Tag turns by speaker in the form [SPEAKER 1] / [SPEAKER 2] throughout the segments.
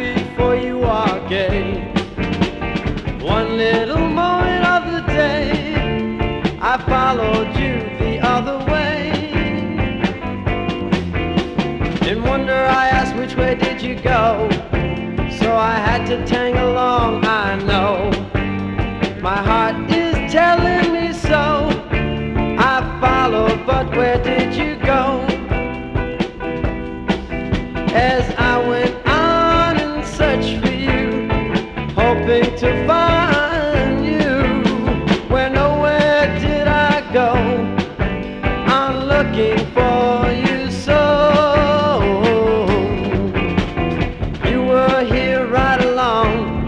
[SPEAKER 1] before you are gay. One little moment of the day, I followed you the other way. In wonder I asked, which way did you go? So I had to tag along, I know. My heart is telling me so. I followed, but where did you go? As I went on in search for you, hoping to find you, where nowhere did I go. I'm looking for you so. You were here right along,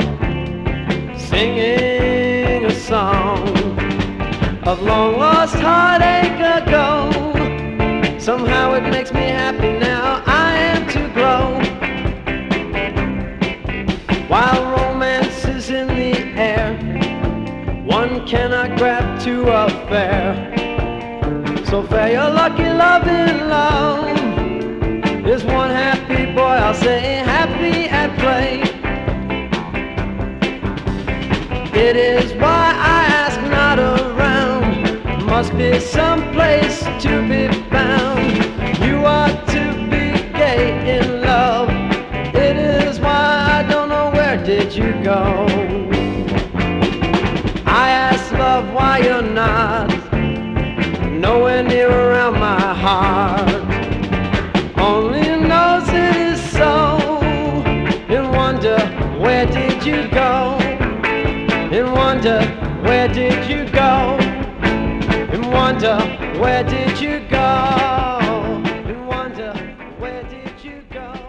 [SPEAKER 1] singing a song of long lost heartache ago. Somehow it makes me happy now, I am to glow. While romance is in the air, one cannot grab to a fair. So fare your lucky loving love. Is one happy boy, I'll say, happy at play. It is why I ask not around, must be some place to be found. You ought to be gay in love. It is why I don't know, where did you go? I ask love why you're not nowhere near around my heart. Only knows it is so. And wonder, where did you go? And wonder, where did you go? And wonder, where did you go? And wonder, where did you go?